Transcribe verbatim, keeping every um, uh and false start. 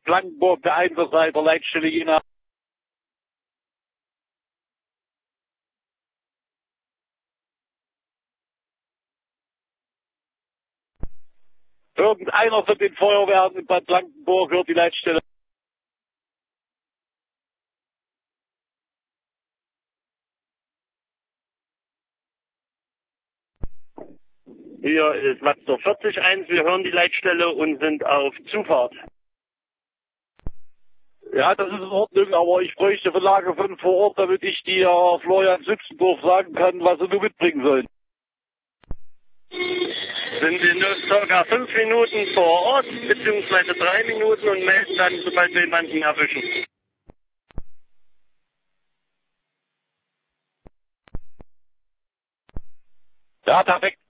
Blankenburg, der Einsatzleiter, Leitstelle Jena. Irgendeiner von den Feuerwehren in Bad Blankenburg hört die Leitstelle. Hier ist Mazda vierzig eins, wir hören die Leitstelle und sind auf Zufahrt. Ja, das ist in Ordnung, aber ich bräuchte von Lage fünf vor Ort, damit ich dir Florian Sützendorf sagen kann, was sie nur mitbringen sollen. Sind in nur circa fünf Minuten vor Ort, beziehungsweise drei Minuten und melden dann, sobald wir jemanden erwischen. Ja, perfekt.